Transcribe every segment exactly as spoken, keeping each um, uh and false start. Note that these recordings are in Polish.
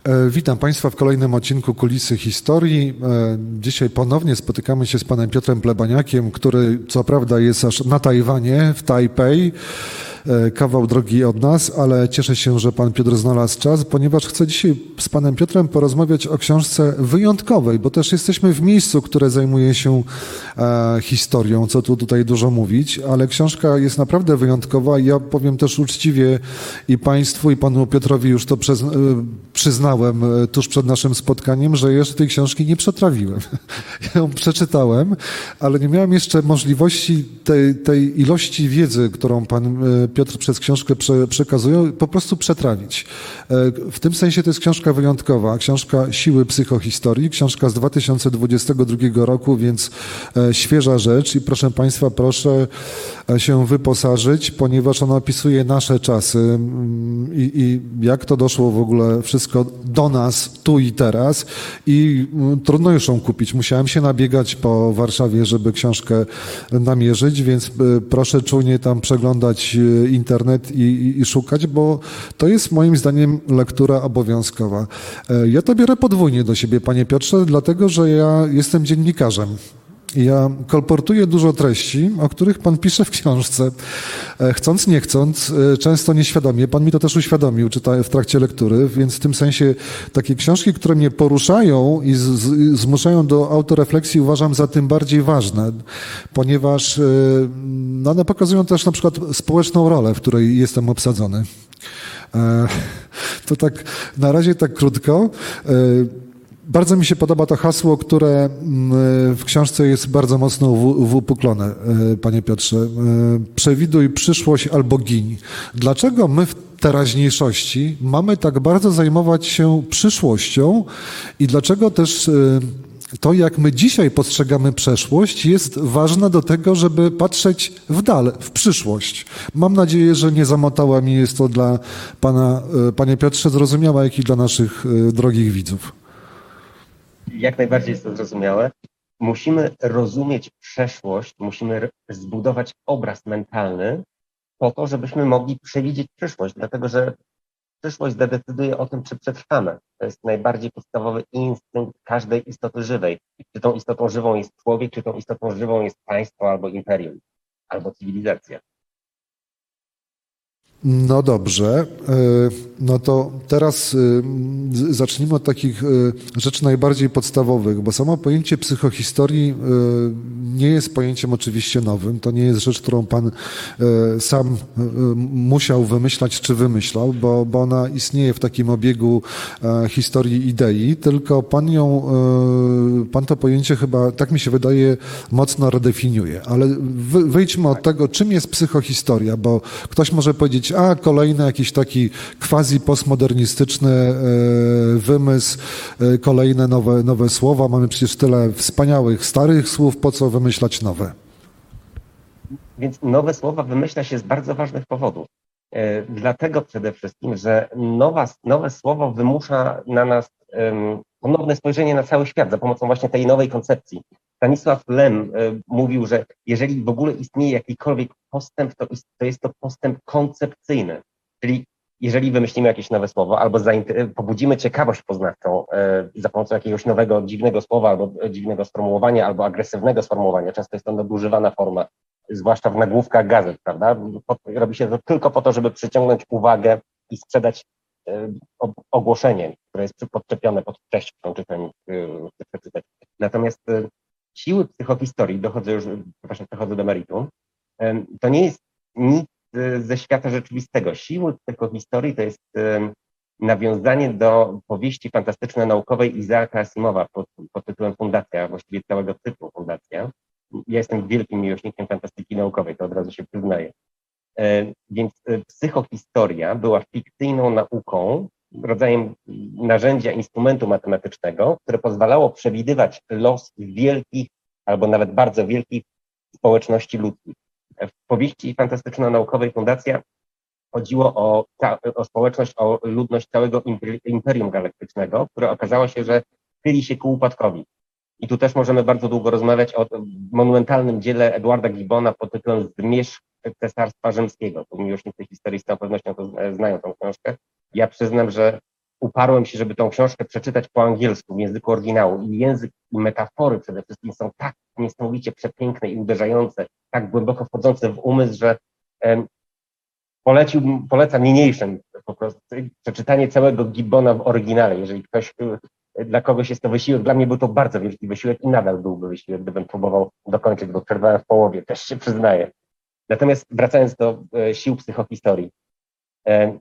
E, Witam Państwa w kolejnym odcinku Kulisy Historii. E, Dzisiaj ponownie spotykamy się z panem Piotrem Plebaniakiem, który co prawda jest aż na Tajwanie, w Tajpej, e, kawał drogi od nas, ale cieszę się, że pan Piotr znalazł czas, ponieważ chcę dzisiaj z panem Piotrem porozmawiać o książce wyjątkowej, bo też jesteśmy w miejscu, które zajmuje się e, historią, co tu tutaj dużo mówić, ale książka jest naprawdę wyjątkowa i ja powiem też uczciwie i państwu, i panu Piotrowi już to przez, e, przyznałem tuż przed naszym spotkaniem, że jeszcze tej książki nie przetrawiłem. Ja ją przeczytałem, ale nie miałem jeszcze możliwości tej, tej ilości wiedzy, którą pan Piotr przez książkę prze, przekazuje, po prostu przetrawić. W tym sensie to jest książka wyjątkowa, książka Siły psychohistorii, książka z dwa tysiące dwudziestego drugiego roku, więc świeża rzecz i proszę państwa, proszę się wyposażyć, ponieważ ona opisuje nasze czasy i, i jak to doszło w ogóle wszystko do nas, tu i teraz i trudno już ją kupić. Musiałem się nabiegać po Warszawie, żeby książkę namierzyć, więc proszę czujnie tam przeglądać internet i, i, i szukać, bo to jest moim zdaniem lektura obowiązkowa. Ja to biorę podwójnie do siebie, panie Piotrze, dlatego, że ja jestem dziennikarzem. Ja kolportuję dużo treści, o których pan pisze w książce, chcąc, nie chcąc, często nieświadomie. Pan mi to też uświadomił czyta, w trakcie lektury, więc w tym sensie takie książki, które mnie poruszają i z, z, zmuszają do autorefleksji, uważam za tym bardziej ważne, ponieważ no, one pokazują też na przykład społeczną rolę, w której jestem obsadzony. To tak na razie tak krótko. Bardzo mi się podoba to hasło, które w książce jest bardzo mocno uwypuklone, panie Piotrze. Przewiduj przyszłość albo giń. Dlaczego my w teraźniejszości mamy tak bardzo zajmować się przyszłością i dlaczego też to, jak my dzisiaj postrzegamy przeszłość, jest ważne do tego, żeby patrzeć w dal, w przyszłość. Mam nadzieję, że nie zamotałem i jest to dla pana, panie Piotrze, zrozumiałe, jak i dla naszych drogich widzów. Jak najbardziej jest to zrozumiałe. Musimy rozumieć przeszłość, musimy zbudować obraz mentalny po to, żebyśmy mogli przewidzieć przyszłość, dlatego że przyszłość zadecyduje o tym, czy przetrwamy. To jest najbardziej podstawowy instynkt każdej istoty żywej. Czy tą istotą żywą jest człowiek, czy tą istotą żywą jest państwo albo imperium, albo cywilizacja. No dobrze, no to teraz zacznijmy od takich rzeczy najbardziej podstawowych, bo samo pojęcie psychohistorii nie jest pojęciem oczywiście nowym, to nie jest rzecz, którą pan sam musiał wymyślać czy wymyślał, bo, bo ona istnieje w takim obiegu historii idei, tylko pan ją, pan to pojęcie chyba, tak mi się wydaje, mocno redefiniuje, ale wyjdźmy od tego, czym jest psychohistoria, bo ktoś może powiedzieć, a kolejny jakiś taki quasi-postmodernistyczny wymysł, kolejne nowe, nowe słowa. Mamy przecież tyle wspaniałych, starych słów, po co wymyślać nowe? Więc nowe słowa wymyśla się z bardzo ważnych powodów. Dlatego przede wszystkim, że nowa, nowe słowo wymusza na nas um, ponowne spojrzenie na cały świat za pomocą właśnie tej nowej koncepcji. Stanisław Lem y, mówił, że jeżeli w ogóle istnieje jakikolwiek postęp, to, to jest to postęp koncepcyjny. Czyli jeżeli wymyślimy jakieś nowe słowo albo pobudzimy ciekawość poznawczą y, za pomocą jakiegoś nowego, dziwnego słowa albo dziwnego sformułowania, albo agresywnego sformułowania, często jest to nadużywana forma, zwłaszcza w nagłówkach gazet, prawda? Robi się to tylko po to, żeby przyciągnąć uwagę i sprzedać y, ogłoszenie, które jest podczepione pod treść, którą czytelnik chce przeczytać. Natomiast y, siły psychohistorii, dochodzę już, przepraszam, przechodzę do meritum, y, to nie jest nic y, ze świata rzeczywistego. Siły psychohistorii to jest y, nawiązanie do powieści fantastyczno-naukowej Isaaca Asimowa pod, pod tytułem Fundacja, właściwie całego cyklu Fundacja. Ja jestem wielkim miłośnikiem fantastyki naukowej, to od razu się przyznaję. E, więc e, psychohistoria była fikcyjną nauką, rodzajem narzędzia, instrumentu matematycznego, które pozwalało przewidywać los wielkich albo nawet bardzo wielkich społeczności ludzkich. W powieści fantastyczno-naukowej Fundacja chodziło o, o społeczność, o ludność całego Imperium Galaktycznego, które okazało się, że chyli się ku upadkowi. I tu też możemy bardzo długo rozmawiać o monumentalnym dziele Edwarda Gibbona pod tytułem Zmierzch Cesarstwa Rzymskiego. Tu miłośnicy historii z całą pewnością to znają tą książkę. Ja przyznam, że uparłem się, żeby tą książkę przeczytać po angielsku, w języku oryginału. I język i metafory przede wszystkim są tak niesamowicie przepiękne i uderzające, tak głęboko wchodzące w umysł, że um, poleciłbym, polecam niniejszym po prostu przeczytanie całego Gibbona w oryginale. Jeżeli ktoś, dla kogoś jest to wysiłek, dla mnie był to bardzo wielki wysiłek i nadal byłby wysiłek, gdybym próbował dokończyć, bo przerwałem w połowie, też się przyznaję. Natomiast wracając do e, sił psychohistorii. E,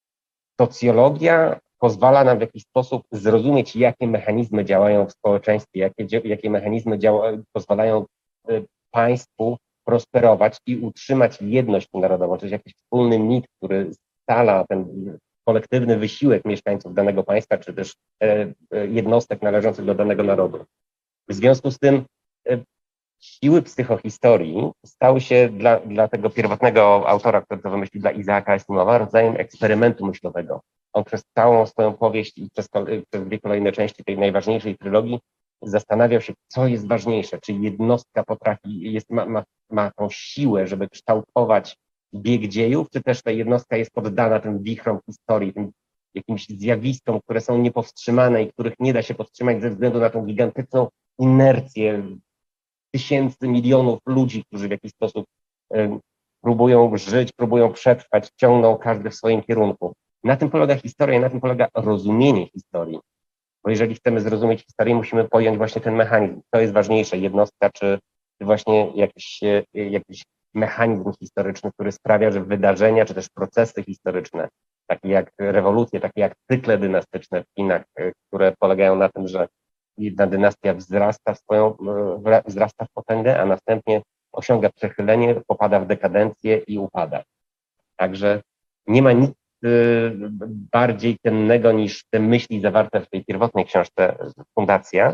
socjologia pozwala nam w jakiś sposób zrozumieć, jakie mechanizmy działają w społeczeństwie, jakie, jakie mechanizmy działa, pozwalają e, państwu prosperować i utrzymać jedność narodową, czyli jakiś wspólny mit, który scala ten kolektywny wysiłek mieszkańców danego państwa, czy też e, e, jednostek należących do danego narodu. W związku z tym e, siły psychohistorii stały się dla, dla tego pierwotnego autora, który to wymyślił, dla Isaaca Asimowa, rodzajem eksperymentu myślowego. On przez całą swoją powieść i przez, przez dwie kolejne części tej najważniejszej trylogii zastanawiał się, co jest ważniejsze, czy jednostka potrafi, jest, ma, ma, ma tą siłę, żeby kształtować bieg dziejów, czy też ta jednostka jest poddana tym wichrom historii, tym jakimś zjawiskom, które są niepowstrzymane i których nie da się powstrzymać ze względu na tą gigantyczną inercję tysięcy, milionów ludzi, którzy w jakiś sposób y, próbują żyć, próbują przetrwać, ciągną każdy w swoim kierunku. Na tym polega historia, na tym polega rozumienie historii. Bo jeżeli chcemy zrozumieć historię, musimy pojąć właśnie ten mechanizm. Co jest ważniejsze, jednostka, czy właśnie jakiś, jakiś mechanizm historyczny, który sprawia, że wydarzenia, czy też procesy historyczne, takie jak rewolucje, takie jak cykle dynastyczne w Chinach, które polegają na tym, że jedna dynastia wzrasta w swoją, wzrasta w potęgę, a następnie osiąga przechylenie, popada w dekadencję i upada. Także nie ma nic bardziej cennego niż te myśli zawarte w tej pierwotnej książce Fundacja.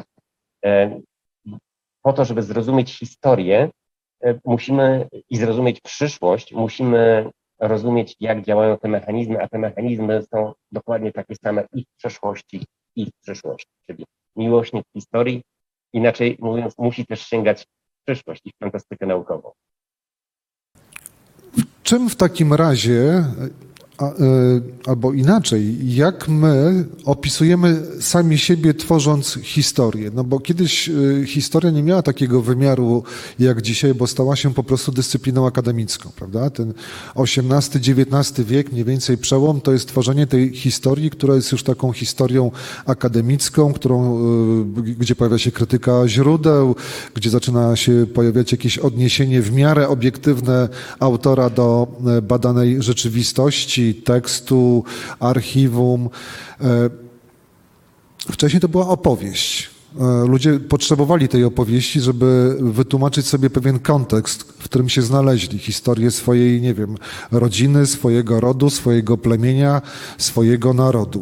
Po to, żeby zrozumieć historię, musimy i zrozumieć przyszłość, musimy rozumieć, jak działają te mechanizmy, a te mechanizmy są dokładnie takie same i w przeszłości, i w przyszłości. Czyli miłośnik historii, inaczej mówiąc, musi też sięgać w przyszłość i w fantastykę naukową. Czym w takim razie, a, y, albo inaczej, jak my opisujemy sami siebie, tworząc historię? No bo kiedyś y, historia nie miała takiego wymiaru jak dzisiaj, bo stała się po prostu dyscypliną akademicką, prawda? Ten osiemnasty dziewiętnasty wiek, mniej więcej przełom, to jest tworzenie tej historii, która jest już taką historią akademicką, którą, y, gdzie pojawia się krytyka źródeł, gdzie zaczyna się pojawiać jakieś odniesienie w miarę obiektywne autora do badanej rzeczywistości, tekstu, archiwum. Wcześniej to była opowieść. Ludzie potrzebowali tej opowieści, żeby wytłumaczyć sobie pewien kontekst, w którym się znaleźli. Historię swojej, nie wiem, rodziny, swojego rodu, swojego plemienia, swojego narodu.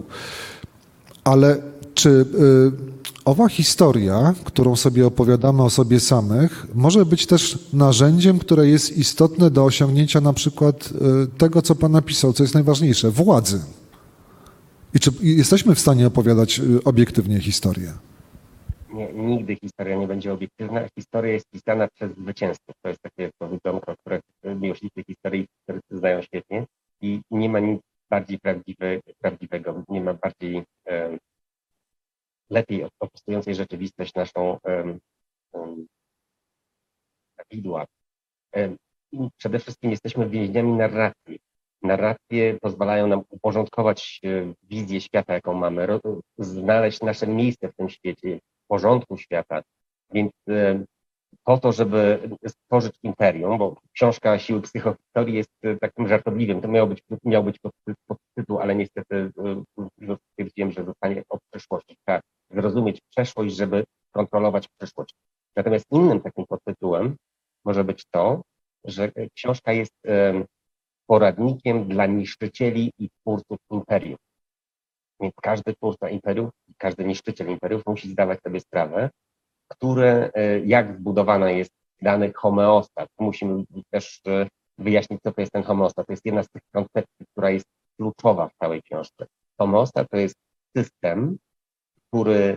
Ale czy y, owa historia, którą sobie opowiadamy o sobie samych, może być też narzędziem, które jest istotne do osiągnięcia na przykład y, tego, co Pan napisał, co jest najważniejsze, władzy? I czy jesteśmy w stanie opowiadać y, obiektywnie historię? Nie, nigdy historia nie będzie obiektywna. Historia jest pisana przez zwycięzców. To jest takie powiedzonko, które miłośnicy historii znają świetnie i nie ma nic bardziej prawdziwe, prawdziwego, nie ma bardziej um, lepiej opisującej rzeczywistość naszą um, um, widła. Um, przede wszystkim jesteśmy więźniami narracji. Narracje pozwalają nam uporządkować um, wizję świata, jaką mamy, ro, znaleźć nasze miejsce w tym świecie, w porządku świata. Więc um, po to, żeby stworzyć imperium, bo książka Siły psychohistorii jest takim żartobliwym, to miał być, miał być podtytuł, ale niestety stwierdziłem, że zostanie o przyszłości. Trzeba zrozumieć przeszłość, żeby kontrolować przyszłość. Natomiast innym takim podtytułem może być to, że książka jest poradnikiem dla niszczycieli i twórców imperium. Więc każdy twórca imperiów, każdy niszczyciel imperiów musi zdawać sobie sprawę, które, jak zbudowana jest dany homeostat. Musimy też wyjaśnić, co to jest ten homeostat. To jest jedna z tych koncepcji, która jest kluczowa w całej książce. Homeostat to jest system, który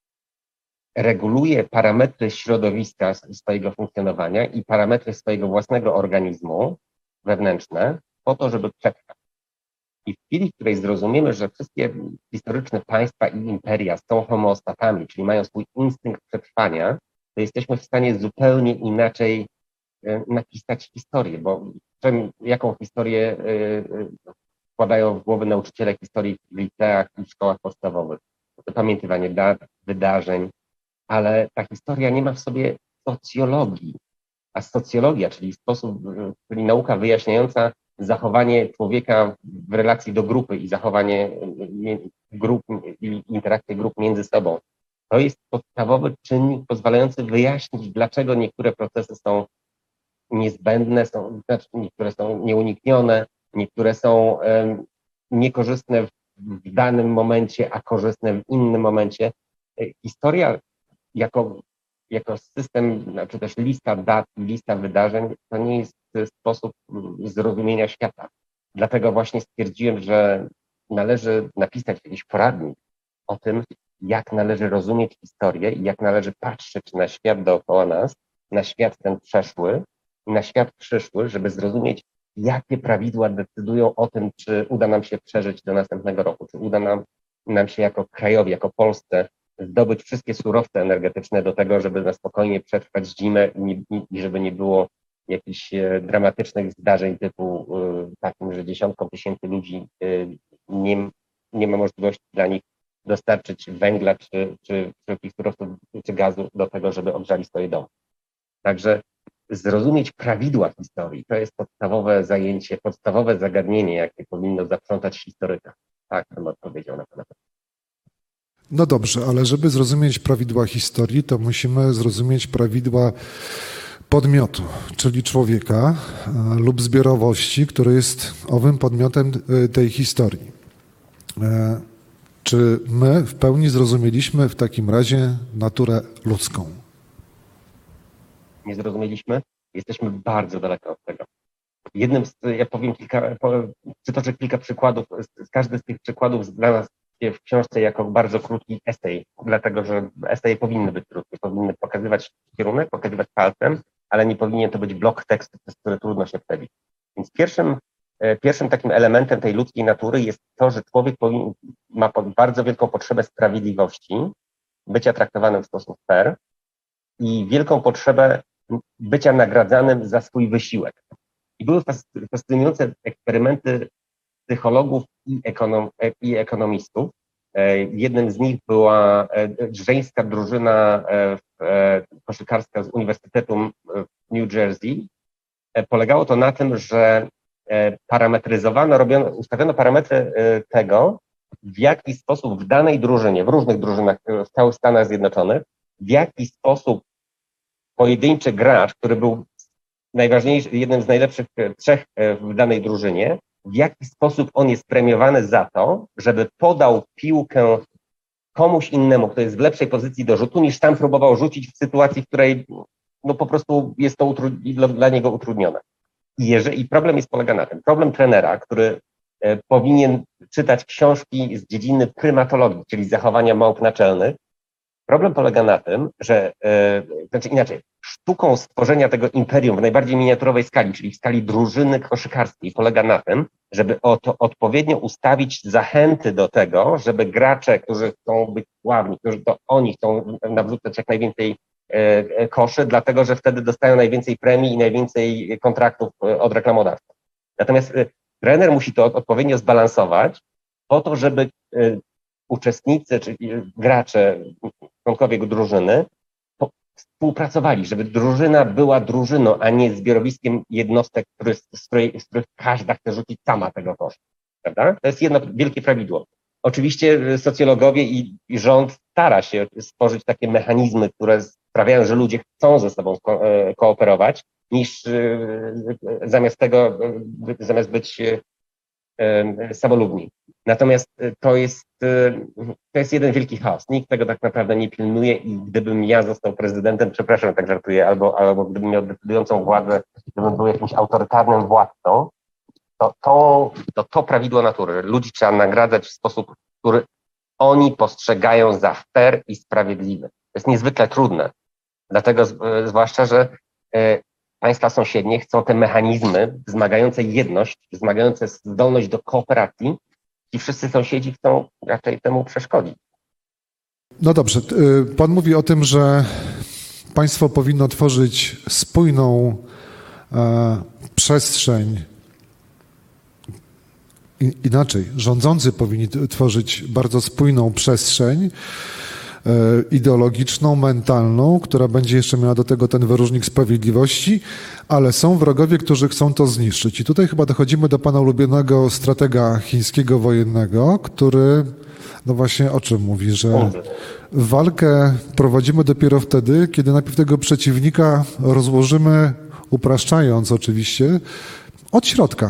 reguluje parametry środowiska swojego funkcjonowania i parametry swojego własnego organizmu wewnętrzne po to, żeby przetrwać. I w chwili, w której zrozumiemy, że wszystkie historyczne państwa i imperia są homeostatami, czyli mają swój instynkt przetrwania, to jesteśmy w stanie zupełnie inaczej napisać historię, bo czym, jaką historię wkładają w głowę nauczyciele historii w liceach i w szkołach podstawowych? Zapamiętywanie dat, wydarzeń, ale ta historia nie ma w sobie socjologii, a socjologia, czyli sposób, czyli nauka wyjaśniająca zachowanie człowieka w relacji do grupy i zachowanie grup i interakcje grup między sobą. To jest podstawowy czynnik pozwalający wyjaśnić, dlaczego niektóre procesy są niezbędne, są, znaczy niektóre są nieuniknione, niektóre są um, niekorzystne w danym momencie, a korzystne w innym momencie. Historia jako, jako system, czy też lista dat, lista wydarzeń, to nie jest sposób zrozumienia świata. Dlatego właśnie stwierdziłem, że należy napisać jakiś poradnik o tym, jak należy rozumieć historię i jak należy patrzeć na świat dookoła nas, na świat ten przeszły i na świat przyszły, żeby zrozumieć, jakie prawidła decydują o tym, czy uda nam się przeżyć do następnego roku, czy uda nam, nam się jako krajowi, jako Polsce zdobyć wszystkie surowce energetyczne do tego, żeby na spokojnie przetrwać zimę i, i żeby nie było jakichś dramatycznych zdarzeń typu takim, że dziesiątkom tysięcy ludzi nie, nie ma możliwości dla nich dostarczyć węgla czy, czy wszelkich surowców czy gazu do tego, żeby ogrzali swoje domy. Także zrozumieć prawidła historii to jest podstawowe zajęcie, podstawowe zagadnienie, jakie powinno zaprzątać historyka. Tak bym odpowiedział na to. No dobrze, ale żeby zrozumieć prawidła historii, to musimy zrozumieć prawidła podmiotu, czyli człowieka lub zbiorowości, który jest owym podmiotem tej historii. Czy my w pełni zrozumieliśmy w takim razie naturę ludzką? Nie zrozumieliśmy? Jesteśmy bardzo daleko od tego. Jednym z, ja powiem kilka, przytoczę kilka przykładów, każdy z tych przykładów dla nas w książce jako bardzo krótki esej, dlatego że eseje powinny być krótkie, powinny pokazywać kierunek, pokazywać palcem, ale nie powinien to być blok tekstu, przez który trudno się przebić. Więc pierwszym, pierwszym takim elementem tej ludzkiej natury jest to, że człowiek powinien, ma bardzo wielką potrzebę sprawiedliwości, bycia traktowanym w sposób fair i wielką potrzebę bycia nagradzanym za swój wysiłek. I były fascynujące eksperymenty psychologów i, ekonom, i ekonomistów. Jednym z nich była żeńska drużyna koszykarska z Uniwersytetu w New Jersey. Polegało to na tym, że parametryzowano, robiono, ustawiono parametry tego, w jaki sposób w danej drużynie, w różnych drużynach w całych Stanach Zjednoczonych, w jaki sposób pojedynczy gracz, który był najważniejszy, jednym z najlepszych trzech w danej drużynie, w jaki sposób on jest premiowany za to, żeby podał piłkę komuś innemu, kto jest w lepszej pozycji do rzutu, niż sam próbował rzucić w sytuacji, w której no po prostu jest to dla, dla niego utrudnione. I, jeżeli, I problem jest polega na tym. Problem trenera, który e, powinien czytać książki z dziedziny prymatologii, czyli zachowania małp naczelnych. Problem polega na tym, że, e, znaczy inaczej, sztuką stworzenia tego imperium w najbardziej miniaturowej skali, czyli w skali drużyny koszykarskiej, polega na tym, żeby o to odpowiednio ustawić zachęty do tego, żeby gracze, którzy chcą być sławni, którzy to oni chcą nawrzucać jak najwięcej e, koszy, dlatego że wtedy dostają najwięcej premii i najwięcej kontraktów od reklamodawców. Natomiast e, trener musi to odpowiednio zbalansować po to, żeby e, uczestnicy, czyli gracze, członkowie drużyny współpracowali, żeby drużyna była drużyną, a nie zbiorowiskiem jednostek, który, z, której, z których każda chce rzucić sama tego kosza. Prawda? To jest jedno wielkie prawidło. Oczywiście socjologowie i, i rząd stara się stworzyć takie mechanizmy, które sprawiają, że ludzie chcą ze sobą ko kooperować, niż zamiast tego, zamiast być samolubni. Natomiast to jest, to jest jeden wielki chaos. Nikt tego tak naprawdę nie pilnuje i gdybym ja został prezydentem, przepraszam, tak żartuję, albo, albo gdybym miał decydującą władzę, gdybym był jakimś autorytarnym władcą, to to, to to prawidło natury. Ludzi trzeba nagradzać w sposób, który oni postrzegają za fair i sprawiedliwy. To jest niezwykle trudne. Dlatego zwłaszcza, że państwa sąsiednie chcą te mechanizmy wzmagające jedność, wzmagające zdolność do kooperacji i wszyscy sąsiedzi chcą raczej temu przeszkodzić. No dobrze, pan mówi o tym, że państwo powinno tworzyć spójną e, przestrzeń. Inaczej, rządzący powinni tworzyć bardzo spójną przestrzeń ideologiczną, mentalną, która będzie jeszcze miała do tego ten wyróżnik sprawiedliwości, ale są wrogowie, którzy chcą to zniszczyć. I tutaj chyba dochodzimy do pana ulubionego stratega chińskiego wojennego, który no właśnie o czym mówi, że walkę prowadzimy dopiero wtedy, kiedy najpierw tego przeciwnika rozłożymy, upraszczając oczywiście, od środka.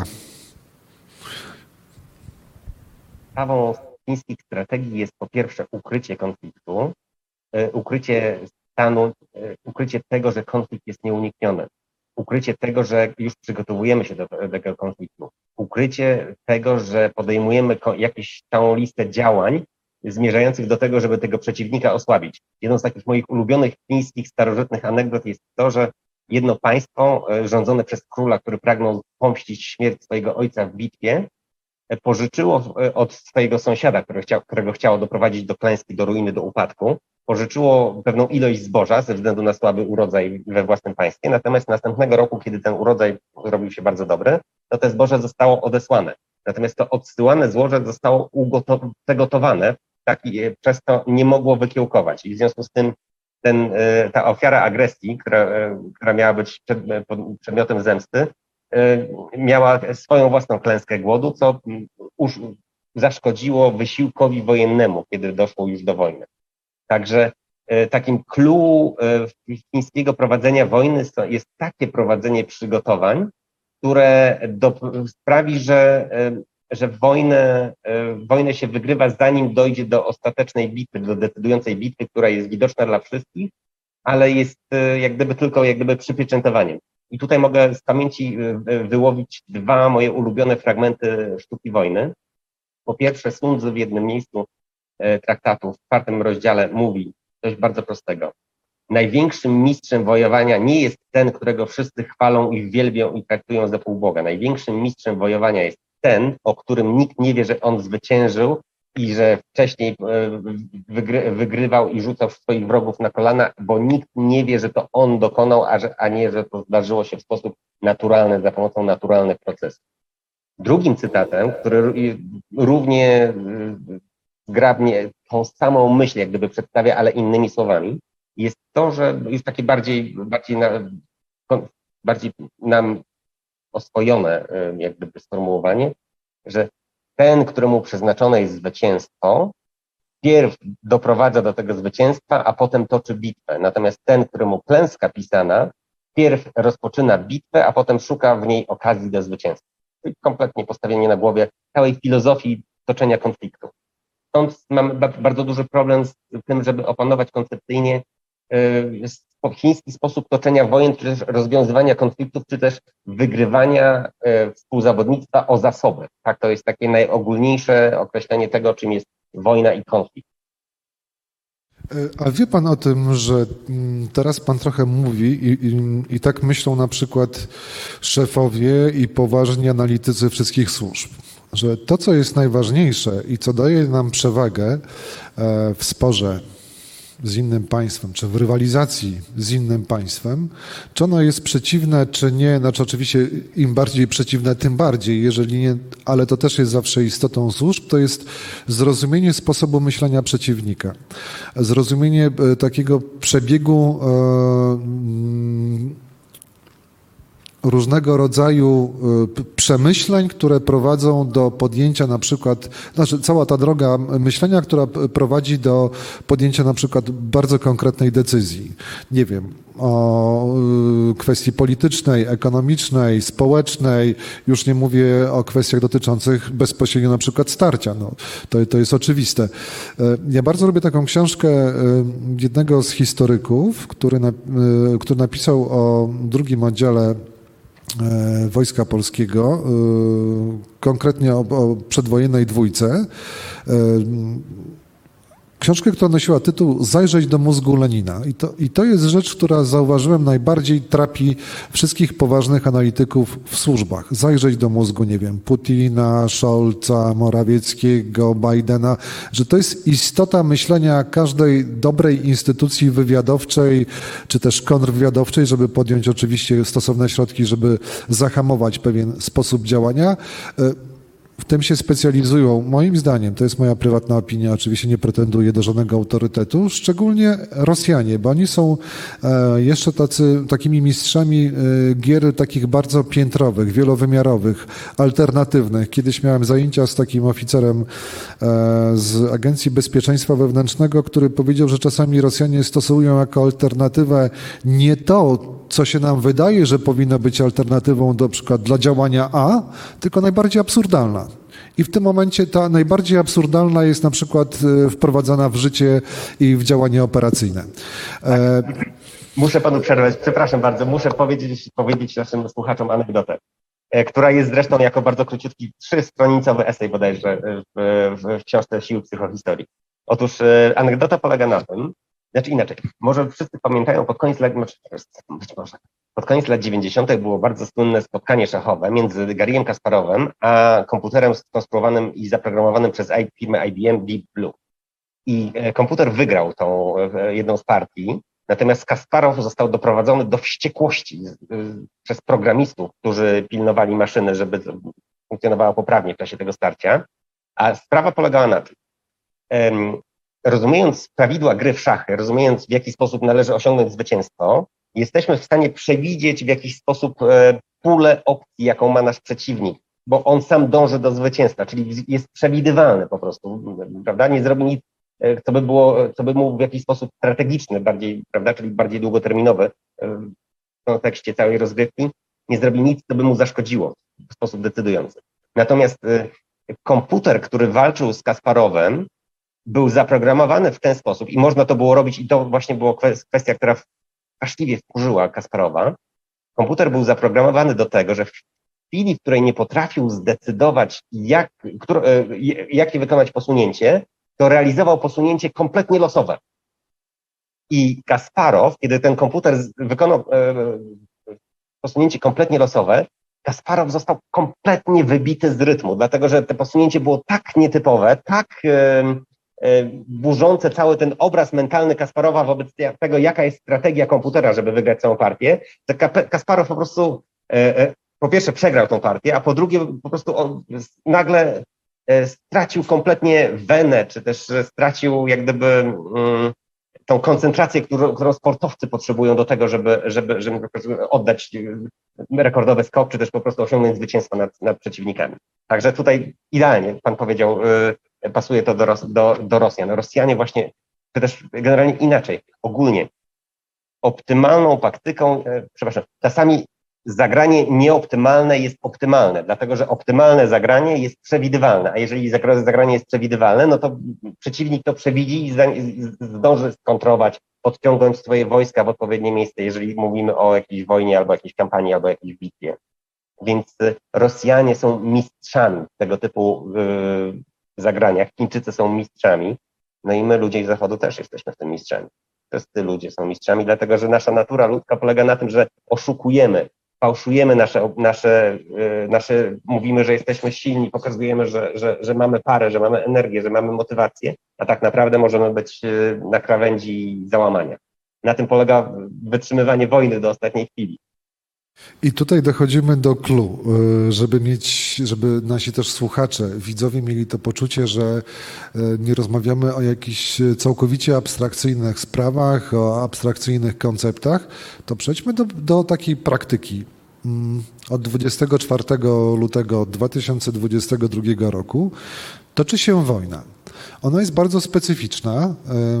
Podstawą chińskich strategii jest po pierwsze ukrycie konfliktu, ukrycie stanu, ukrycie tego, że konflikt jest nieunikniony, ukrycie tego, że już przygotowujemy się do tego konfliktu, ukrycie tego, że podejmujemy jakąś całą listę działań zmierzających do tego, żeby tego przeciwnika osłabić. Jedną z takich moich ulubionych chińskich starożytnych anegdot jest to, że jedno państwo rządzone przez króla, który pragnął pomścić śmierć swojego ojca w bitwie, pożyczyło od swojego sąsiada, który chciał, którego chciało doprowadzić do klęski, do ruiny, do upadku, pożyczyło pewną ilość zboża ze względu na słaby urodzaj we własnym państwie, natomiast następnego roku, kiedy ten urodzaj zrobił się bardzo dobry, to te zboże zostało odesłane. Natomiast to odsyłane zboże zostało przygotowane, tak i przez to nie mogło wykiełkować. I w związku z tym ten, ta ofiara agresji, która, która miała być przed, przedmiotem zemsty, miała swoją własną klęskę głodu, co już zaszkodziło wysiłkowi wojennemu, kiedy doszło już do wojny. Także takim clue chińskiego prowadzenia wojny jest takie prowadzenie przygotowań, które do, sprawi, że, że wojnę, wojnę się wygrywa, zanim dojdzie do ostatecznej bitwy, do decydującej bitwy, która jest widoczna dla wszystkich, ale jest jak gdyby tylko jak gdyby przypieczętowaniem. I tutaj mogę z pamięci wyłowić dwa moje ulubione fragmenty sztuki wojny. Po pierwsze, Sun Tzu w jednym miejscu traktatu, w czwartym rozdziale mówi coś bardzo prostego. Największym mistrzem wojowania nie jest ten, którego wszyscy chwalą i wielbią i traktują za półboga. Największym mistrzem wojowania jest ten, o którym nikt nie wie, że on zwyciężył i że wcześniej wygry, wygrywał i rzucał swoich wrogów na kolana, bo nikt nie wie, że to on dokonał, a, że, a nie, że to zdarzyło się w sposób naturalny, za pomocą naturalnych procesów. Drugim cytatem, który równie zgrabnie tą samą myśl jak gdyby przedstawia, ale innymi słowami, jest to, że już takie bardziej, bardziej, na, bardziej nam oswojone jak gdyby sformułowanie, że ten, któremu przeznaczone jest zwycięstwo, pierw doprowadza do tego zwycięstwa, a potem toczy bitwę. Natomiast ten, któremu klęska pisana, pierw rozpoczyna bitwę, a potem szuka w niej okazji do zwycięstwa. To jest kompletnie postawienie na głowie całej filozofii toczenia konfliktu. Stąd mamy bardzo duży problem z tym, żeby opanować koncepcyjnie chiński sposób toczenia wojen, czy też rozwiązywania konfliktów, czy też wygrywania współzawodnictwa o zasoby. Tak, to jest takie najogólniejsze określenie tego, czym jest wojna i konflikt. A wie pan o tym, że teraz pan trochę mówi i, i, i tak myślą na przykład szefowie i poważni analitycy wszystkich służb, że to, co jest najważniejsze i co daje nam przewagę w sporze z innym państwem, czy w rywalizacji z innym państwem, czy ono jest przeciwne, czy nie, znaczy oczywiście im bardziej przeciwne, tym bardziej, jeżeli nie, ale to też jest zawsze istotą służb, to jest zrozumienie sposobu myślenia przeciwnika. Zrozumienie takiego przebiegu e, różnego rodzaju przemyśleń, które prowadzą do podjęcia na przykład, znaczy cała ta droga myślenia, która prowadzi do podjęcia na przykład bardzo konkretnej decyzji. Nie wiem, o kwestii politycznej, ekonomicznej, społecznej, już nie mówię o kwestiach dotyczących bezpośrednio na przykład starcia. No, to, to jest oczywiste. Ja bardzo lubię taką książkę jednego z historyków, który, na, który napisał o drugim oddziale Wojska Polskiego, konkretnie o, o przedwojennej dwójce. książkę, która nosiła tytuł Zajrzeć do mózgu Lenina. I to, I to jest rzecz, która zauważyłem najbardziej trapi wszystkich poważnych analityków w służbach. Zajrzeć do mózgu, nie wiem, Putina, Scholza, Morawieckiego, Bidena, że to jest istota myślenia każdej dobrej instytucji wywiadowczej, czy też kontrwywiadowczej, żeby podjąć oczywiście stosowne środki, żeby zahamować pewien sposób działania. W tym się specjalizują, moim zdaniem, to jest moja prywatna opinia, oczywiście nie pretenduję do żadnego autorytetu, szczególnie Rosjanie, bo oni są jeszcze tacy, takimi mistrzami gier takich bardzo piętrowych, wielowymiarowych, alternatywnych. Kiedyś miałem zajęcia z takim oficerem z Agencji Bezpieczeństwa Wewnętrznego, który powiedział, że czasami Rosjanie stosują jako alternatywę nie to, co się nam wydaje, że powinno być alternatywą do, na przykład dla działania A, tylko najbardziej absurdalna. I w tym momencie ta najbardziej absurdalna jest na przykład wprowadzana w życie i w działanie operacyjne. E... Muszę panu przerwać, przepraszam bardzo, muszę powiedzieć, powiedzieć naszym słuchaczom anegdotę, która jest zresztą jako bardzo króciutki, trzystronicowy esej bodajże w, w, w książce Siły Psychohistorii. Otóż anegdota polega na tym, Znaczy inaczej, może wszyscy pamiętają, pod koniec lat, być może, pod koniec lat dziewięćdziesiątych było bardzo słynne spotkanie szachowe między Garry'em Kasparowem a komputerem skonstruowanym i zaprogramowanym przez firmę I B M Deep Blue. I komputer wygrał tą jedną z partii, natomiast Kasparow został doprowadzony do wściekłości przez programistów, którzy pilnowali maszyny, żeby funkcjonowała poprawnie w czasie tego starcia, a sprawa polegała na tym, rozumiejąc prawidła gry w szachy, rozumiejąc w jaki sposób należy osiągnąć zwycięstwo, jesteśmy w stanie przewidzieć w jakiś sposób e, pulę opcji, jaką ma nasz przeciwnik, bo on sam dąży do zwycięstwa, czyli jest przewidywalny po prostu, prawda? Nie zrobi nic, e, co by było, co by mu w jakiś sposób strategiczny, bardziej, prawda, czyli bardziej długoterminowy e, w kontekście całej rozgrywki, nie zrobi nic, co by mu zaszkodziło w sposób decydujący. Natomiast e, komputer, który walczył z Kasparowem, był zaprogramowany w ten sposób i można to było robić i to właśnie była kwestia, która straszliwie wkurzyła Kasparowa. Komputer był zaprogramowany do tego, że w chwili, w której nie potrafił zdecydować, jak, które, jakie wykonać posunięcie, to realizował posunięcie kompletnie losowe. I Kasparow, kiedy ten komputer wykonał e, posunięcie kompletnie losowe, Kasparow został kompletnie wybity z rytmu, dlatego że to posunięcie było tak nietypowe, tak e, burzące cały ten obraz mentalny Kasparowa wobec tego, jaka jest strategia komputera, żeby wygrać całą partię, że Kasparow po prostu po pierwsze przegrał tą partię, a po drugie po prostu nagle stracił kompletnie wenę, czy też stracił jak gdyby tą koncentrację, którą, którą sportowcy potrzebują do tego, żeby, żeby, żeby oddać rekordowy skok, czy też po prostu osiągnąć zwycięstwo nad, nad przeciwnikami. Także tutaj idealnie, pan powiedział, pasuje to do, do, do Rosjan. Rosjanie właśnie, czy też generalnie inaczej, ogólnie optymalną taktyką, przepraszam, czasami zagranie nieoptymalne jest optymalne, dlatego że optymalne zagranie jest przewidywalne, a jeżeli zagranie jest przewidywalne, no to przeciwnik to przewidzi i zdąży skontrować, podciągnąć swoje wojska w odpowiednie miejsce, jeżeli mówimy o jakiejś wojnie, albo jakiejś kampanii, albo jakiejś bitwie. Więc Rosjanie są mistrzami tego typu yy, zagraniach, Chińczycy są mistrzami, no i my, ludzie z Zachodu, też jesteśmy w tym mistrzami. Wszyscy ludzie są mistrzami, dlatego że nasza natura ludzka polega na tym, że oszukujemy, fałszujemy nasze, nasze, nasze, mówimy, że jesteśmy silni, pokazujemy, że, że, że mamy parę, że mamy energię, że mamy motywację, a tak naprawdę możemy być na krawędzi załamania. Na tym polega wytrzymywanie wojny do ostatniej chwili. I tutaj dochodzimy do clou, żeby mieć, żeby nasi też słuchacze, widzowie mieli to poczucie, że nie rozmawiamy o jakichś całkowicie abstrakcyjnych sprawach, o abstrakcyjnych konceptach, to przejdźmy do, do takiej praktyki. Od dwudziestego czwartego lutego dwa tysiące dwudziestego drugiego roku toczy się wojna. Ona jest bardzo specyficzna,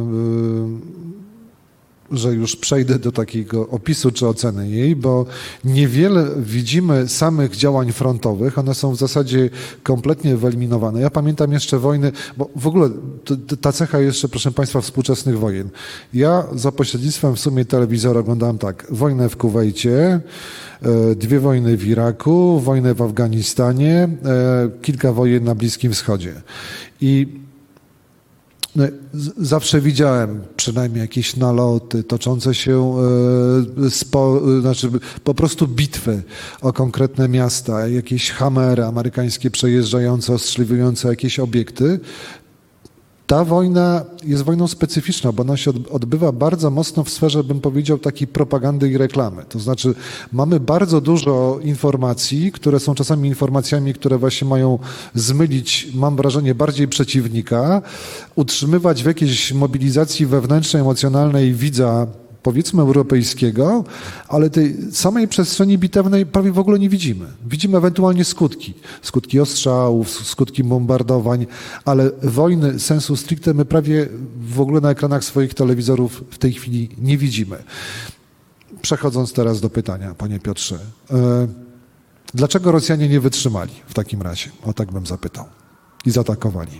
że już przejdę do takiego opisu czy oceny jej, bo niewiele widzimy samych działań frontowych, one są w zasadzie kompletnie wyeliminowane. Ja pamiętam jeszcze wojny, bo w ogóle ta cecha jeszcze, proszę Państwa, współczesnych wojen. Ja za pośrednictwem w sumie telewizora oglądałem tak, wojnę w Kuwejcie, dwie wojny w Iraku, wojnę w Afganistanie, kilka wojen na Bliskim Wschodzie. I No, zawsze widziałem przynajmniej jakieś naloty toczące się, spo, znaczy po prostu bitwy o konkretne miasta, jakieś hamery amerykańskie przejeżdżające, ostrzeliwujące jakieś obiekty. Ta wojna jest wojną specyficzną, bo ona się odbywa bardzo mocno w sferze, bym powiedział, takiej propagandy i reklamy. To znaczy mamy bardzo dużo informacji, które są czasami informacjami, które właśnie mają zmylić, mam wrażenie, bardziej przeciwnika, utrzymywać w jakiejś mobilizacji wewnętrznej, emocjonalnej widza, powiedzmy europejskiego, ale tej samej przestrzeni bitewnej prawie w ogóle nie widzimy. Widzimy ewentualnie skutki. Skutki ostrzałów, skutki bombardowań, ale wojny sensu stricte my prawie w ogóle na ekranach swoich telewizorów w tej chwili nie widzimy. Przechodząc teraz do pytania, panie Piotrze. Dlaczego Rosjanie nie wytrzymali w takim razie? O tak bym zapytał. I zaatakowali.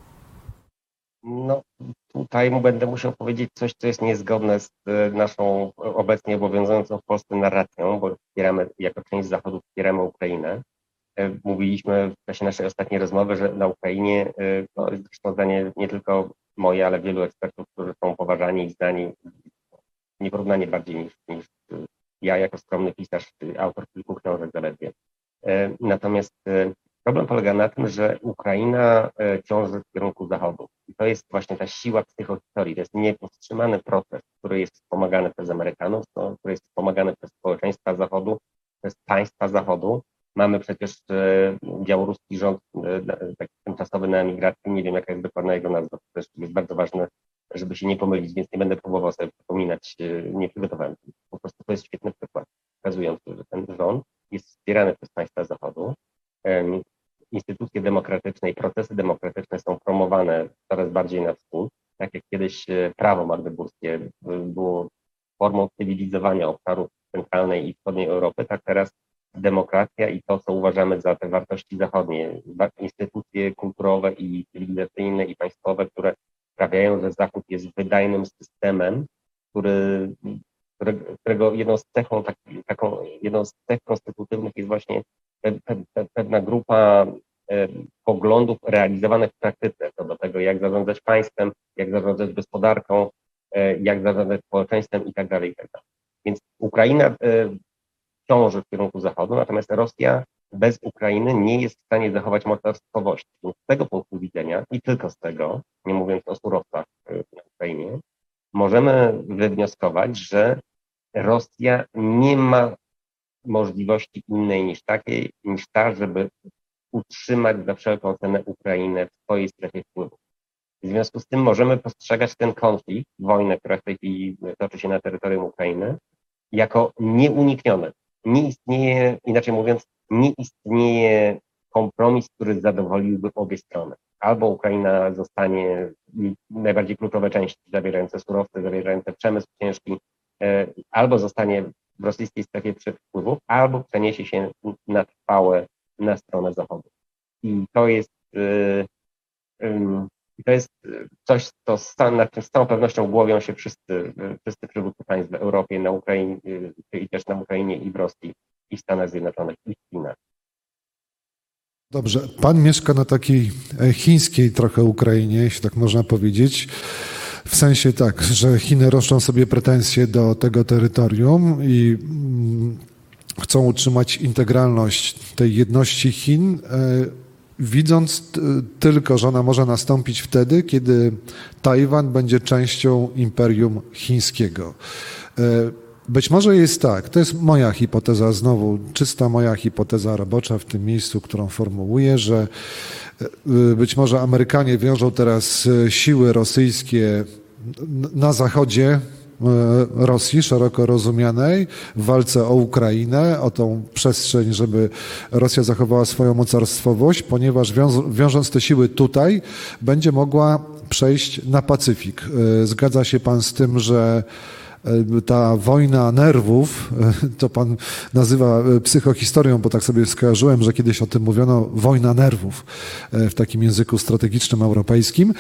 No, tutaj będę musiał powiedzieć coś, co jest niezgodne z naszą obecnie obowiązującą w Polsce narracją, bo wspieramy, jako część Zachodu wspieramy Ukrainę. Mówiliśmy w czasie naszej ostatniej rozmowy, że na Ukrainie, no, zresztą zdanie nie tylko moje, ale wielu ekspertów, którzy są poważani i znani nieporównanie bardziej niż, niż ja jako skromny pisarz, autor kilku książek zaledwie. Natomiast problem polega na tym, że Ukraina ciąży w kierunku Zachodu. I to jest właśnie ta siła psychohistorii. To jest niepowstrzymany proces, który jest wspomagany przez Amerykanów, który jest wspomagany przez społeczeństwa Zachodu, przez państwa Zachodu. Mamy przecież białoruski rząd taki tymczasowy na emigracji. Nie wiem, jaka jest dokładna jego nazwa. To też jest bardzo ważne, żeby się nie pomylić, więc nie będę próbował sobie przypominać. Nie przygotowałem. Po prostu to jest świetny przykład, pokazujący, że ten rząd jest wspierany przez państwa Zachodu. Instytucje demokratyczne i procesy demokratyczne są promowane coraz bardziej na wschód. Tak jak kiedyś prawo magdeburskie było formą cywilizowania obszarów centralnej i wschodniej Europy, tak teraz demokracja i to, co uważamy za te wartości zachodnie, instytucje kulturowe i cywilizacyjne i państwowe, które sprawiają, że Zachód jest wydajnym systemem, który, którego jedną z cechą, tak, taką, jedną z cech konstytutywnych jest właśnie pewna grupa poglądów realizowanych w praktyce co do tego, jak zarządzać państwem, jak zarządzać gospodarką, jak zarządzać społeczeństwem i tak dalej, i tak dalej. Więc Ukraina ciąży w kierunku Zachodu, natomiast Rosja bez Ukrainy nie jest w stanie zachować mocarstwowości. Więc z tego punktu widzenia i tylko z tego, nie mówiąc o surowcach na Ukrainie, możemy wywnioskować, że Rosja nie ma możliwości innej niż takiej, niż ta, żeby utrzymać za wszelką cenę Ukrainę w swojej strefie wpływów. W związku z tym możemy postrzegać ten konflikt, wojnę, która w tej chwili toczy się na terytorium Ukrainy, jako nieuniknione. Nie istnieje, inaczej mówiąc, nie istnieje kompromis, który zadowoliłby obie strony. Albo Ukraina zostanie, najbardziej kluczowe części zawierające surowce, zawierające przemysł ciężki, albo zostanie w rosyjskiej strefie wpływów, albo przeniesie się na trwałe na stronę Zachodu. I to jest, yy, yy, to jest coś, co z, nad czym z całą pewnością głowią się wszyscy, wszyscy przywódcy państw w Europie, na Ukrainie, yy, i też na Ukrainie, i w Rosji, i w Stanach Zjednoczonych, i w Chinach. Dobrze. Pan mieszka na takiej chińskiej trochę Ukrainie, jeśli tak można powiedzieć. W sensie tak, że Chiny roszczą sobie pretensje do tego terytorium i chcą utrzymać integralność tej jedności Chin, widząc tylko, że ona może nastąpić wtedy, kiedy Tajwan będzie częścią imperium chińskiego. Być może jest tak, to jest moja hipoteza, znowu czysta moja hipoteza robocza w tym miejscu, którą formułuję, że być może Amerykanie wiążą teraz siły rosyjskie na zachodzie Rosji, szeroko rozumianej, w walce o Ukrainę, o tą przestrzeń, żeby Rosja zachowała swoją mocarstwowość, ponieważ wiąż, wiążąc te siły tutaj, będzie mogła przejść na Pacyfik. Zgadza się pan z tym, że ta wojna nerwów, to pan nazywa psychohistorią, bo tak sobie skojarzyłem, że kiedyś o tym mówiono, wojna nerwów w takim języku strategicznym europejskim.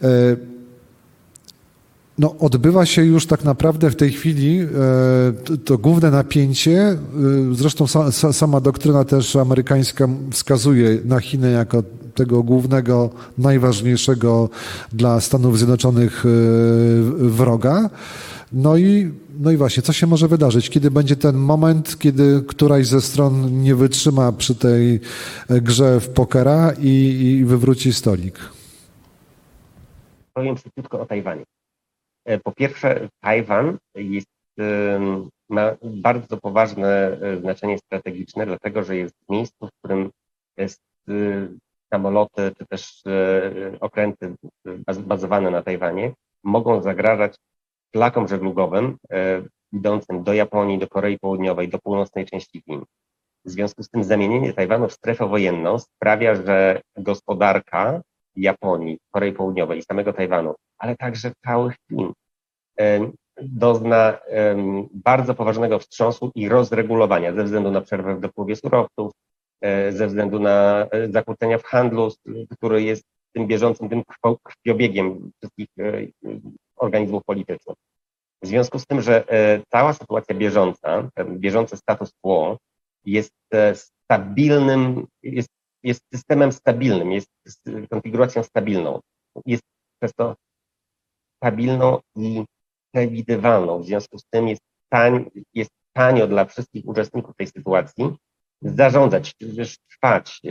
No, odbywa się już tak naprawdę w tej chwili to, to główne napięcie, zresztą sa, sama doktryna też amerykańska wskazuje na Chiny jako tego głównego, najważniejszego dla Stanów Zjednoczonych wroga. No i, no i właśnie, co się może wydarzyć? Kiedy będzie ten moment, kiedy któraś ze stron nie wytrzyma przy tej grze w pokera i, i wywróci stolik? Powiem szybciutko o Tajwanie. Po pierwsze, Tajwan jest, ma bardzo poważne znaczenie strategiczne, dlatego że jest w miejscu, w którym jest samoloty czy też okręty bazowane na Tajwanie mogą zagrażać szlakom żeglugowym idącym do Japonii, do Korei Południowej, do północnej części Chin. W związku z tym zamienienie Tajwanu w strefę wojenną sprawia, że gospodarka Japonii, Korei Południowej i samego Tajwanu, ale także całych Chin, dozna bardzo poważnego wstrząsu i rozregulowania ze względu na przerwę w dopływie surowców, ze względu na zakłócenia w handlu, który jest tym bieżącym, tym krwiobiegiem wszystkich organizmów politycznych. W związku z tym, że cała sytuacja bieżąca, ten bieżący status quo jest stabilnym, jest, jest systemem stabilnym, jest konfiguracją stabilną. Jest przez to stabilną i przewidywalną. W związku z tym jest, tań, jest tanio dla wszystkich uczestników tej sytuacji zarządzać, czy też trwać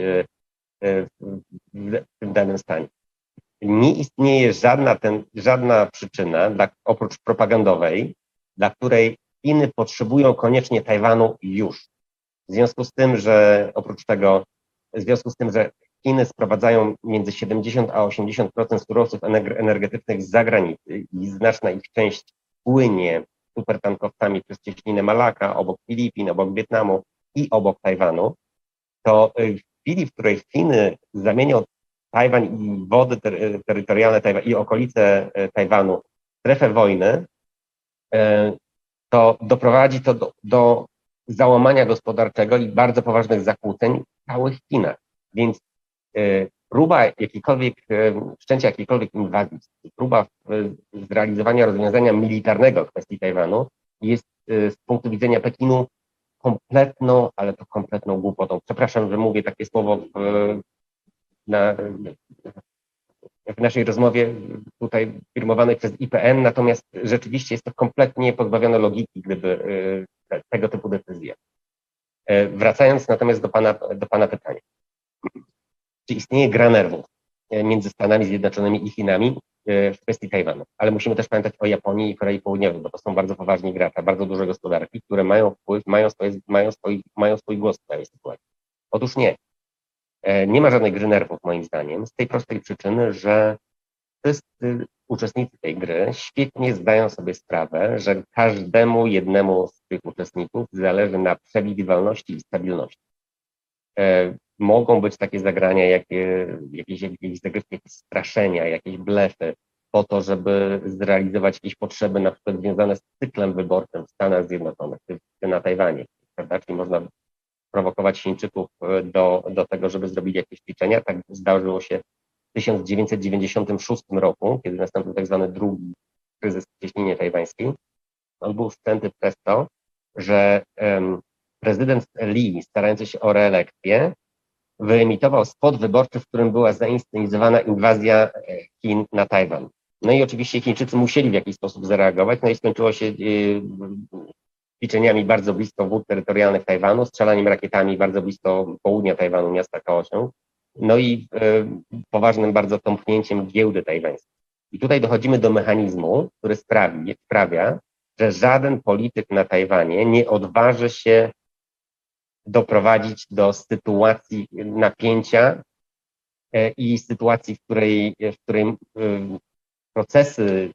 w tym danym stanie. Nie istnieje żadna, ten, żadna przyczyna, dla, oprócz propagandowej, dla której Chiny potrzebują koniecznie Tajwanu już. W związku z tym, że oprócz tego, w związku z tym, że Chiny sprowadzają między siedemdziesiąt a osiemdziesiąt procent surowców energetycznych z zagranicy i znaczna ich część płynie supertankowcami przez cieśninę Malaka, obok Filipin, obok Wietnamu i obok Tajwanu, to w chwili, w której Chiny zamienią Tajwan i wody ter terytorialne Tajwan i okolice Tajwanu w strefę wojny, to doprowadzi to do, do załamania gospodarczego i bardzo poważnych zakłóceń w całych Chinach. Więc y, próba jakiejkolwiek, y, wszczęcia jakiejkolwiek inwazji, próba y, zrealizowania rozwiązania militarnego w kwestii Tajwanu jest y, z punktu widzenia Pekinu kompletną, ale to kompletną głupotą. Przepraszam, że mówię takie słowo w, na, w naszej rozmowie tutaj firmowanej przez I P N, natomiast rzeczywiście jest to kompletnie pozbawione logiki, gdyby y, tego typu decyzje. Y, wracając natomiast do pana, do pana pytania. Czy istnieje gra nerwów między Stanami Zjednoczonymi i Chinami w kwestii Tajwanu? Ale musimy też pamiętać o Japonii i Korei Południowej, bo to są bardzo poważni gracze, bardzo duże gospodarki, które mają wpływ, mają, swoje, mają, swój, mają swój głos w tej sytuacji. Otóż nie. Nie ma żadnej gry nerwów, moim zdaniem, z tej prostej przyczyny, że wszyscy uczestnicy tej gry świetnie zdają sobie sprawę, że każdemu jednemu z tych uczestników zależy na przewidywalności i stabilności. Mogą być takie zagrania, jakie, jakieś, jakieś zagrywki, jakieś straszenia, jakieś blefy, po to, żeby zrealizować jakieś potrzeby, na przykład związane z cyklem wyborczym w Stanach Zjednoczonych, czy na Tajwanie, prawda? Czyli można prowokować Chińczyków do, do tego, żeby zrobili jakieś ćwiczenia. Tak zdarzyło się w tysiąc dziewięćset dziewięćdziesiątym szóstym roku, kiedy nastąpił tak zwany drugi kryzys w cieśninie tajwańskiej. On był wszczęty przez to, że um, prezydent Lee, starający się o reelekcję, wyemitował spot wyborczy, w którym była zainscenizowana inwazja Chin na Tajwan. No i oczywiście Chińczycy musieli w jakiś sposób zareagować, no i skończyło się yy, ćwiczeniami bardzo blisko wód terytorialnych Tajwanu, strzelaniem rakietami bardzo blisko południa Tajwanu, miasta Kaohsiung, no i yy, poważnym bardzo tąpnięciem giełdy tajwańskiej. I tutaj dochodzimy do mechanizmu, który sprawi, sprawia, że żaden polityk na Tajwanie nie odważy się doprowadzić do sytuacji napięcia i sytuacji, w której, w której procesy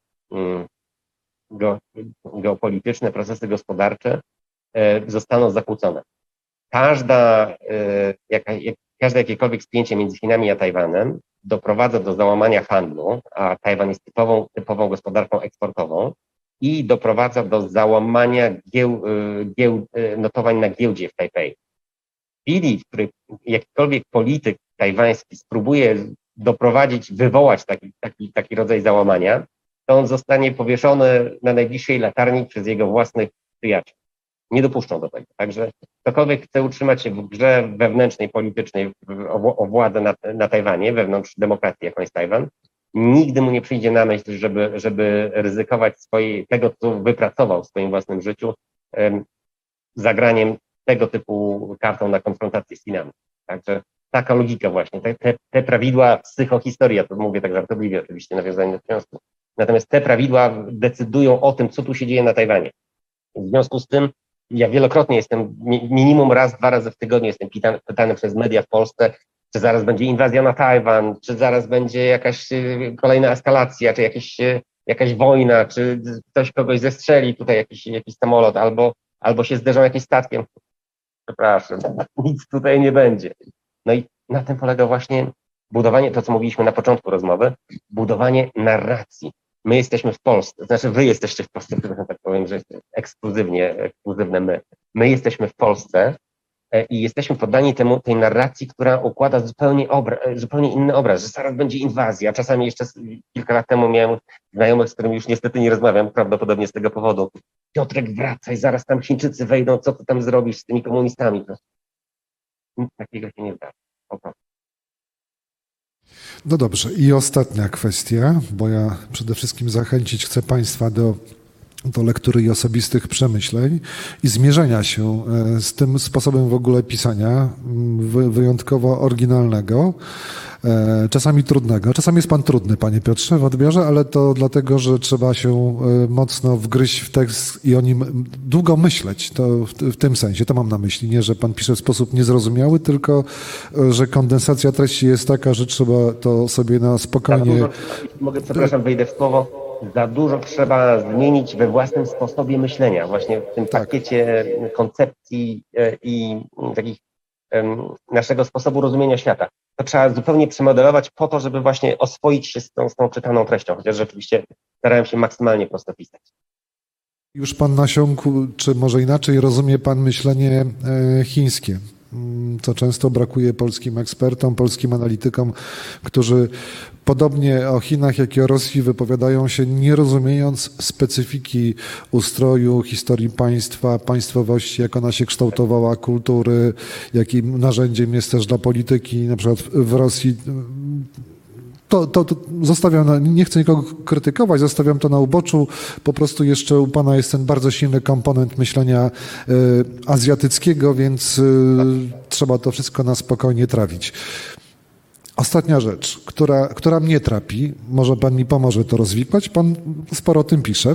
geopolityczne, procesy gospodarcze zostaną zakłócone. Każda, jaka, każde jakiekolwiek spięcie między Chinami a Tajwanem doprowadza do załamania handlu, a Tajwan jest typową, typową gospodarką eksportową, i doprowadza do załamania gieł, gieł, notowań na giełdzie w Tajpej. W chwili, w której jakikolwiek polityk tajwański spróbuje doprowadzić, wywołać taki, taki, taki rodzaj załamania, to on zostanie powieszony na najbliższej latarni przez jego własnych przyjaciół. Nie dopuszczą do tego. Także ktokolwiek chce utrzymać się w grze wewnętrznej, politycznej o, o władzę na, na Tajwanie, wewnątrz demokracji, jaką jest Tajwan, nigdy mu nie przyjdzie na myśl, żeby, żeby ryzykować swojej, tego, co wypracował w swoim własnym życiu, um, zagraniem tego typu kartą na konfrontację z Chinami. Także taka logika właśnie, te, te, te prawidła psychohistorii, ja to mówię tak żartobliwie oczywiście, nawiązanie do związku. Natomiast te prawidła decydują o tym, co tu się dzieje na Tajwanie. W związku z tym ja wielokrotnie jestem, minimum raz, dwa razy w tygodniu jestem pytany, pytany przez media w Polsce, czy zaraz będzie inwazja na Tajwan, czy zaraz będzie jakaś kolejna eskalacja, czy jakieś, jakaś wojna, czy ktoś kogoś zestrzeli, tutaj jakiś, jakiś samolot, albo, albo się zderzą jakimś statkiem. Przepraszam, nic tutaj nie będzie. No i na tym polega właśnie budowanie, to co mówiliśmy na początku rozmowy, budowanie narracji. My jesteśmy w Polsce, znaczy wy jesteście w Polsce, tak powiem, że jest ekskluzywnie, ekskluzywne my. My jesteśmy w Polsce i jesteśmy poddani temu, tej narracji, która układa zupełnie, obra, zupełnie inny obraz, że zaraz będzie inwazja. Czasami jeszcze kilka lat temu miałem znajomych, z którymi już niestety nie rozmawiam, prawdopodobnie z tego powodu. Piotrek, wracaj, zaraz tam Chińczycy wejdą, co ty tam zrobisz z tymi komunistami? Nic takiego się nie zdarzy. Po prostu. No dobrze, i ostatnia kwestia, bo ja przede wszystkim zachęcić chcę Państwa do, do lektury i osobistych przemyśleń i zmierzenia się z tym sposobem w ogóle pisania, wyjątkowo oryginalnego, czasami trudnego. Czasami jest Pan trudny, Panie Piotrze, w odbiorze, ale to dlatego, że trzeba się mocno wgryźć w tekst i o nim długo myśleć. To w, w tym sensie, to mam na myśli. Nie, że Pan pisze w sposób niezrozumiały, tylko że kondensacja treści jest taka, że trzeba to sobie na spokojnie... Dużo, mogę, przepraszam, wejdę w słowo. Za dużo trzeba zmienić we własnym sposobie myślenia, właśnie w tym Tak. pakiecie koncepcji i takich naszego sposobu rozumienia świata. To trzeba zupełnie przemodelować po to, żeby właśnie oswoić się z tą, z tą czytaną treścią, chociaż rzeczywiście starałem się maksymalnie prosto pisać. Już Pan nasiąkł, czy może inaczej rozumie Pan myślenie chińskie, co często brakuje polskim ekspertom, polskim analitykom, którzy podobnie o Chinach, jak i o Rosji wypowiadają się, nie rozumiejąc specyfiki ustroju, historii państwa, państwowości, jak ona się kształtowała, kultury, jakim narzędziem jest też dla polityki, na przykład w Rosji. To, to, to zostawiam, na, nie chcę nikogo krytykować, zostawiam to na uboczu. Po prostu jeszcze u Pana jest ten bardzo silny komponent myślenia y, azjatyckiego, więc y, trzeba to wszystko na spokojnie trawić. Ostatnia rzecz, która, która mnie trapi, może Pan mi pomoże to rozwikłać, Pan sporo o tym pisze,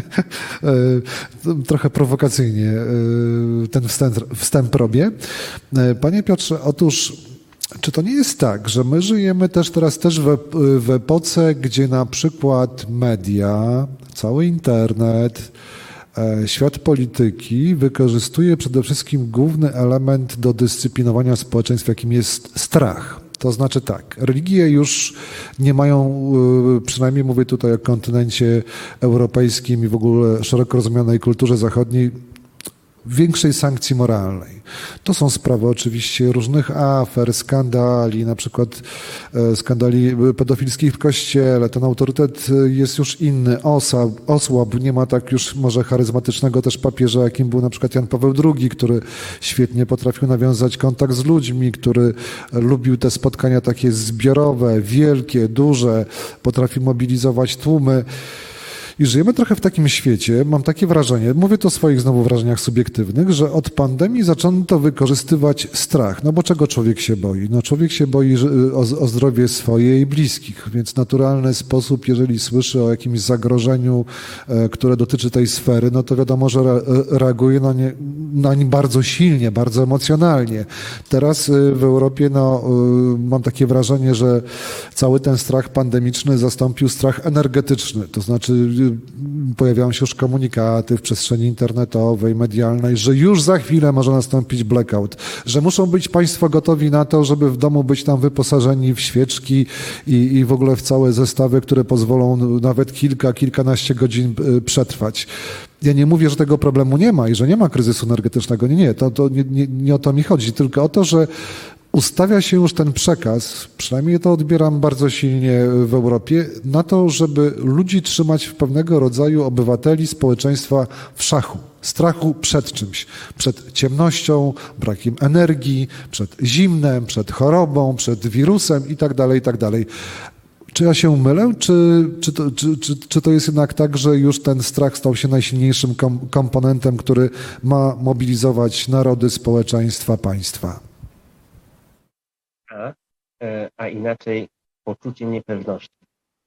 trochę prowokacyjnie ten wstęp, wstęp robię. Panie Piotrze, otóż czy to nie jest tak, że my żyjemy też teraz też w, w epoce, gdzie na przykład media, cały internet, świat polityki wykorzystuje przede wszystkim główny element do dyscyplinowania społeczeństwa, jakim jest strach. To znaczy tak, religie już nie mają, przynajmniej mówię tutaj o kontynencie europejskim i w ogóle szeroko rozumianej kulturze zachodniej, większej sankcji moralnej. To są sprawy oczywiście różnych afer, skandali, na przykład skandali pedofilskich w Kościele. Ten autorytet jest już inny, osłabł, osłabł. Nie ma tak już może charyzmatycznego też papieża, jakim był na przykład Jan Paweł drugi, który świetnie potrafił nawiązać kontakt z ludźmi, który lubił te spotkania takie zbiorowe, wielkie, duże, potrafił mobilizować tłumy. I żyjemy trochę w takim świecie, mam takie wrażenie, mówię to o swoich znowu wrażeniach subiektywnych, że od pandemii zaczęto wykorzystywać strach. No bo czego człowiek się boi? No człowiek się boi o, o zdrowie swoje i bliskich, więc w naturalny sposób, jeżeli słyszy o jakimś zagrożeniu, e, które dotyczy tej sfery, no to wiadomo, że re, reaguje na nie, na nie bardzo silnie, bardzo emocjonalnie. Teraz e, w Europie no, e, mam takie wrażenie, że cały ten strach pandemiczny zastąpił strach energetyczny, to znaczy pojawiają się już komunikaty w przestrzeni internetowej, medialnej, że już za chwilę może nastąpić blackout, że muszą być państwo gotowi na to, żeby w domu być tam wyposażeni w świeczki i, i w ogóle w całe zestawy, które pozwolą nawet kilka, kilkanaście godzin przetrwać. Ja nie mówię, że tego problemu nie ma i że nie ma kryzysu energetycznego. Nie, nie, to, to nie, nie, nie o to mi chodzi, tylko o to, że Ustawia się już ten przekaz, przynajmniej to odbieram bardzo silnie w Europie, na to, żeby ludzi trzymać w pewnego rodzaju obywateli społeczeństwa w szachu. Strachu przed czymś, przed ciemnością, brakiem energii, przed zimnem, przed chorobą, przed wirusem i tak dalej, i tak dalej. Czy ja się mylę, czy, czy, to, czy, czy, czy to jest jednak tak, że już ten strach stał się najsilniejszym kom- komponentem, który ma mobilizować narody, społeczeństwa, państwa? A, e, a inaczej poczucie niepewności.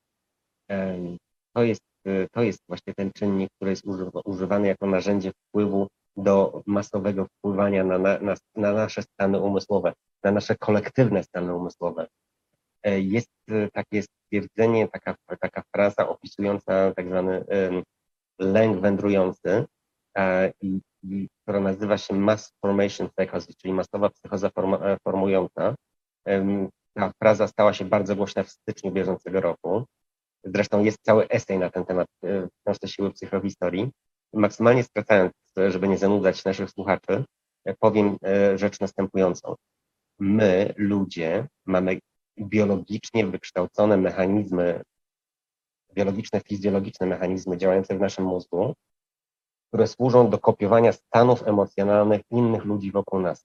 Em, To jest, e, to jest właśnie ten czynnik, który jest używa- używany jako narzędzie wpływu do masowego wpływania na, na, na, na nasze stany umysłowe, na nasze kolektywne stany umysłowe. E, Jest e, takie stwierdzenie, taka, taka fraza opisująca tak zwany em, lęk wędrujący, e, i, i, która nazywa się mass formation psychosis, czyli masowa psychoza form, e, formująca. Em, Ta fraza stała się bardzo głośna w styczniu bieżącego roku. Zresztą jest cały esej na ten temat e, w książce Siły psychohistorii. Maksymalnie skracając, e, żeby nie zanudzać naszych słuchaczy, e, powiem e, rzecz następującą. My, ludzie, mamy biologicznie wykształcone mechanizmy, biologiczne, fizjologiczne mechanizmy działające w naszym mózgu, które służą do kopiowania stanów emocjonalnych innych ludzi wokół nas.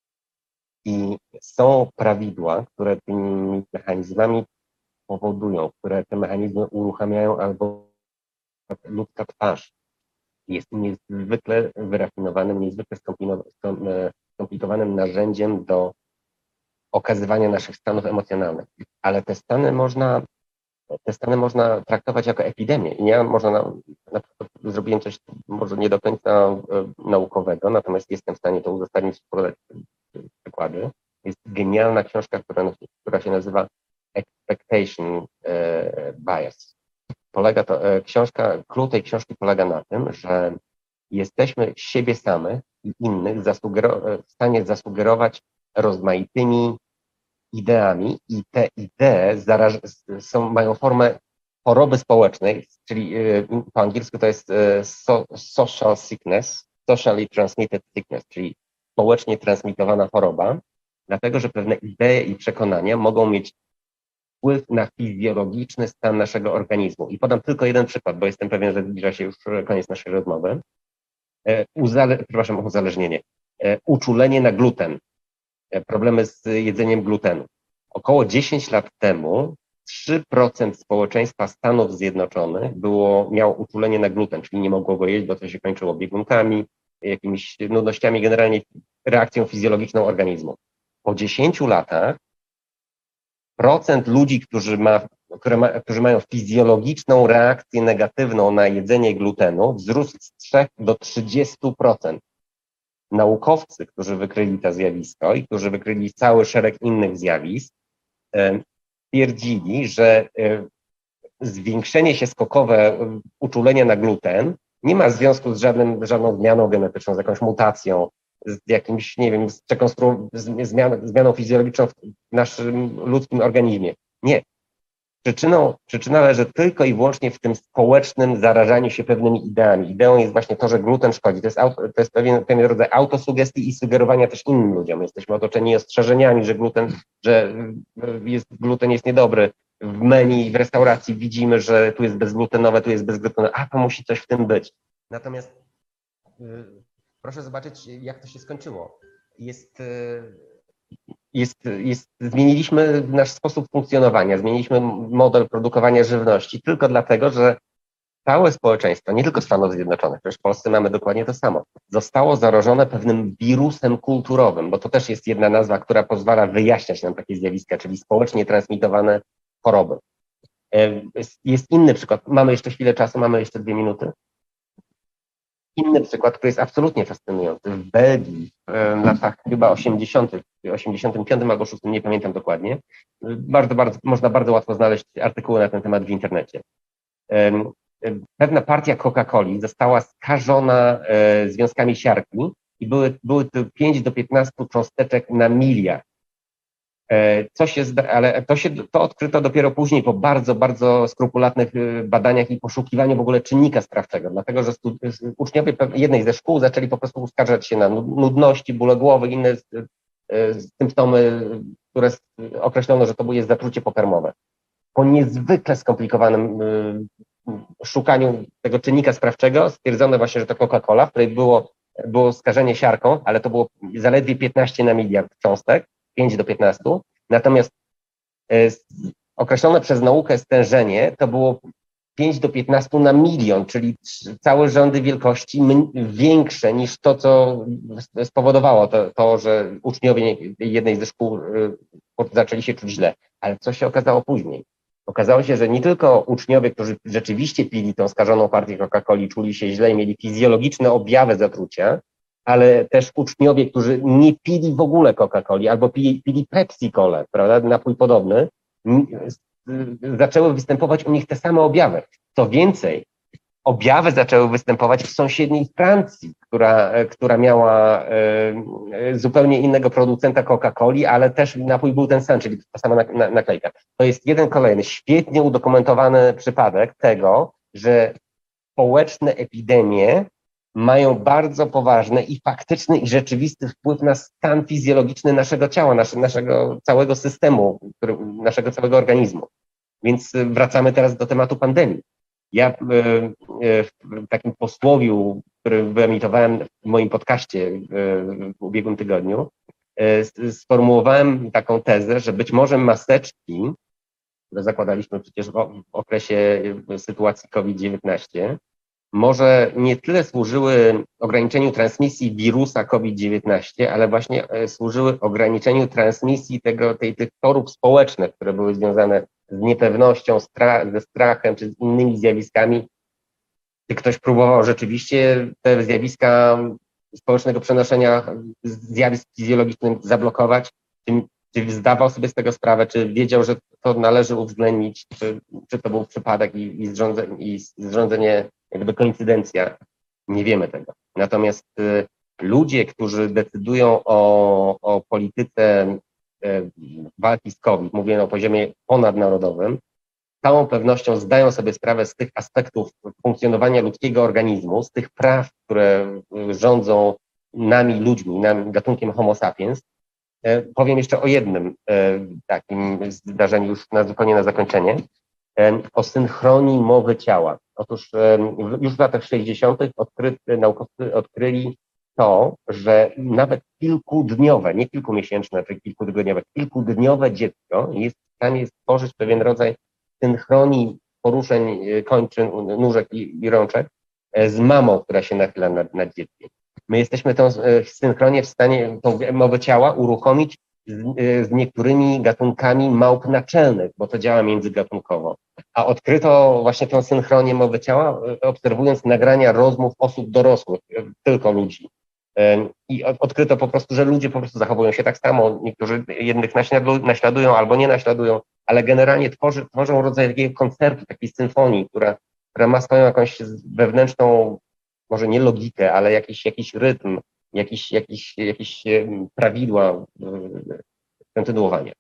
I są prawidła, które tymi mechanizmami powodują, które te mechanizmy uruchamiają, albo ludzka twarz jest niezwykle wyrafinowanym, niezwykle skomplikowanym narzędziem do okazywania naszych stanów emocjonalnych. Ale te stany można, te stany można traktować jako epidemię. I ja można na, na przykład zrobiłem coś może nie do końca e, naukowego, natomiast jestem w stanie to uzasadnić, podać przykłady. Jest genialna książka, która, która się nazywa Expectation e, Bias. Polega to, e, książka, klucz tej książki polega na tym, że jesteśmy siebie samych i innych zasugero- w stanie zasugerować rozmaitymi ideami i te idee zaraż- są, mają formę choroby społecznej, czyli e, po angielsku to jest e, so, social sickness, socially transmitted sickness, czyli społecznie transmitowana choroba, dlatego że pewne idee i przekonania mogą mieć wpływ na fizjologiczny stan naszego organizmu. I podam tylko jeden przykład, bo jestem pewien, że zbliża się już koniec naszej rozmowy. E, uzale- przepraszam, uzależnienie. E, uczulenie na gluten. E, problemy z jedzeniem glutenu. Około dziesięć lat temu trzy procent społeczeństwa Stanów Zjednoczonych było, miało uczulenie na gluten, czyli nie mogło go jeść, bo to się kończyło biegunkami, jakimiś nudnościami, generalnie reakcją fizjologiczną organizmu. Po dziesięciu latach procent ludzi, którzy, ma, które ma, którzy mają fizjologiczną reakcję negatywną na jedzenie glutenu, wzrósł z trzech do trzydziestu procent. Naukowcy, którzy wykryli to zjawisko i którzy wykryli cały szereg innych zjawisk, e, twierdzili, że e, zwiększenie się skokowe uczulenia na gluten nie ma związku z żadnym, żadną zmianą genetyczną, z jakąś mutacją, z jakimś, nie wiem, z, przekonstru- z zmian, zmianą fizjologiczną w naszym ludzkim organizmie. Nie. Przyczyną, przyczyna leży tylko i wyłącznie w tym społecznym zarażaniu się pewnymi ideami. Ideą jest właśnie to, że gluten szkodzi. To jest, auto, to jest pewien, pewien rodzaj autosugestii i sugerowania też innym ludziom. Jesteśmy otoczeni ostrzeżeniami, że gluten, że jest, gluten jest niedobry. W menu, w restauracji widzimy, że tu jest bezglutenowe, tu jest bezglutenowe, a to musi coś w tym być. Natomiast yy, proszę zobaczyć, jak to się skończyło. Jest... Yy, Jest, jest, zmieniliśmy nasz sposób funkcjonowania, zmieniliśmy model produkowania żywności tylko dlatego, że całe społeczeństwo, nie tylko Stanów Zjednoczonych, przecież w Polsce mamy dokładnie to samo, zostało zarażone pewnym wirusem kulturowym, bo to też jest jedna nazwa, która pozwala wyjaśniać nam takie zjawiska, czyli społecznie transmitowane choroby. Jest inny przykład, mamy jeszcze chwilę czasu, mamy jeszcze dwie minuty. Inny przykład, który jest absolutnie fascynujący. W Belgii w latach chyba osiemdziesiątych, osiemdziesiątym piątym albo szóstym, nie pamiętam dokładnie, bardzo, bardzo, można bardzo łatwo znaleźć artykuły na ten temat w internecie. Pewna partia Coca-Coli została skażona związkami siarki i były, były to pięć do piętnastu cząsteczek na miliard. Co się, ale to się to odkryto dopiero później po bardzo, bardzo skrupulatnych badaniach i poszukiwaniu w ogóle czynnika sprawczego, dlatego że uczniowie jednej ze szkół zaczęli po prostu uskarżać się na nudności, bóle głowy, inne symptomy, które określono, że to jest zatrucie pokarmowe. Po niezwykle skomplikowanym szukaniu tego czynnika sprawczego stwierdzono właśnie, że to Coca-Cola, w której było, było skażenie siarką, ale to było zaledwie piętnaście na miliard cząstek, pięć do piętnastu. Natomiast określone przez naukę stężenie to było pięć do piętnastu na milion, czyli całe rządy wielkości większe niż to, co spowodowało to, to, że uczniowie jednej ze szkół zaczęli się czuć źle. Ale co się okazało później? Okazało się, że nie tylko uczniowie, którzy rzeczywiście pili tą skażoną partię Coca-Coli, czuli się źle i mieli fizjologiczne objawy zatrucia, ale też uczniowie, którzy nie pili w ogóle Coca-Coli albo pili, pili Pepsi-Colę, prawda, napój podobny, zaczęły występować u nich te same objawy. Co więcej, objawy zaczęły występować w sąsiedniej Francji, która, która miała e, zupełnie innego producenta Coca-Coli, ale też napój był ten sam, czyli ta sama naklejka. To jest jeden kolejny świetnie udokumentowany przypadek tego, że społeczne epidemie mają bardzo poważny i faktyczny i rzeczywisty wpływ na stan fizjologiczny naszego ciała, nasz, naszego całego systemu, który, naszego całego organizmu. Więc wracamy teraz do tematu pandemii. Ja w takim posłowiu, który wyemitowałem w moim podcaście w ubiegłym tygodniu, sformułowałem taką tezę, że być może maseczki, które zakładaliśmy przecież w okresie sytuacji COVID dziewiętnaście, może nie tyle służyły ograniczeniu transmisji wirusa COVID dziewiętnaście, ale właśnie służyły ograniczeniu transmisji tego, tej, tych chorób społecznych, które były związane z niepewnością, strach, ze strachem czy z innymi zjawiskami. Czy ktoś próbował rzeczywiście te zjawiska społecznego przenoszenia zjawisk fizjologicznych zablokować? Czy, czy zdawał sobie z tego sprawę, czy wiedział, że to należy uwzględnić, czy, czy to był przypadek i, i, zrządzenie, i zrządzenie, jakby koincydencja? Nie wiemy tego. Natomiast y, ludzie, którzy decydują o, o polityce y, walki z COVID, mówię na poziomie ponadnarodowym, z całą pewnością zdają sobie sprawę z tych aspektów funkcjonowania ludzkiego organizmu, z tych praw, które rządzą nami, ludźmi, nami, gatunkiem Homo sapiens. E, powiem jeszcze o jednym e, takim zdarzeniu już na, zupełnie na zakończenie, e, o synchronii mowy ciała. Otóż e, już w latach sześćdziesiątych Odkry, naukowcy odkryli to, że nawet kilkudniowe, nie kilkumiesięczne, czy kilkutygodniowe, kilkudniowe dziecko jest w stanie stworzyć pewien rodzaj synchronii poruszeń kończyn, nóżek i, i rączek z mamą, która się nachyla nad, nad dzieckiem. My jesteśmy tą synchronię w stanie, tą mowę ciała uruchomić z, z niektórymi gatunkami małp naczelnych, bo to działa międzygatunkowo. A odkryto właśnie tą synchronię mowy ciała, obserwując nagrania rozmów osób dorosłych, tylko ludzi. I odkryto po prostu, że ludzie po prostu zachowują się tak samo. Niektórzy jednych naśladują albo nie naśladują, ale generalnie tworzy, tworzą rodzaj takiego koncertu, takiej symfonii, która, która ma swoją jakąś wewnętrzną, może nie logikę, ale jakiś, jakiś rytm, jakiś, jakiś, jakiś prawidła kontynuowania.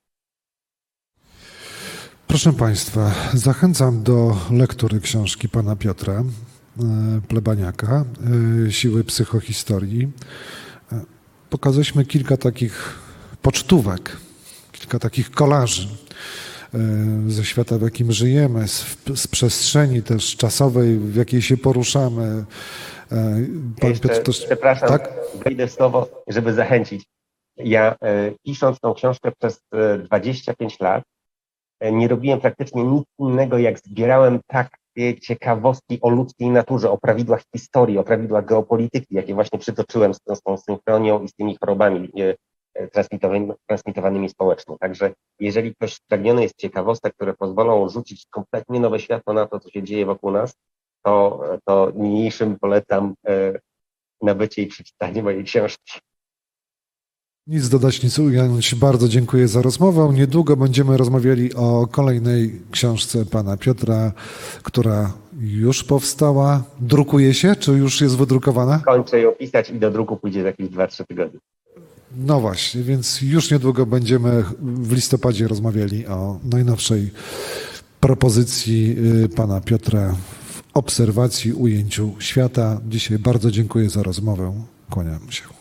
Proszę Państwa, zachęcam do lektury książki pana Piotra Plebaniaka, Siły psychohistorii. Pokazaliśmy kilka takich pocztówek, kilka takich kolaży ze świata, w jakim żyjemy, z, z przestrzeni też czasowej, w jakiej się poruszamy. Pan Jeszcze, Piotr też... Przepraszam, tak? Wejdę w słowo, żeby zachęcić. Ja e, pisząc tą książkę przez e, dwadzieścia pięć lat e, nie robiłem praktycznie nic innego, jak zbierałem takie ciekawostki o ludzkiej naturze, o prawidłach historii, o prawidłach geopolityki, jakie właśnie przytoczyłem z, z tą synchronią i z tymi chorobami e, transmitowanymi, transmitowanymi społecznie. Także jeżeli ktoś spragniony jest ciekawostek, które pozwolą rzucić kompletnie nowe światło na to, co się dzieje wokół nas, to, to niniejszym polecam e, nabycie i przeczytanie mojej książki. Nic dodać, nic ująć. Bardzo dziękuję za rozmowę. Niedługo będziemy rozmawiali o kolejnej książce pana Piotra, która już powstała. Drukuje się, czy już jest wydrukowana? Kończę ją pisać i do druku pójdzie za jakieś dwa trzy tygodnie. No właśnie, więc już niedługo będziemy w listopadzie rozmawiali o najnowszej propozycji pana Piotra w obserwacji, ujęciu świata. Dzisiaj bardzo dziękuję za rozmowę. Kłaniam się.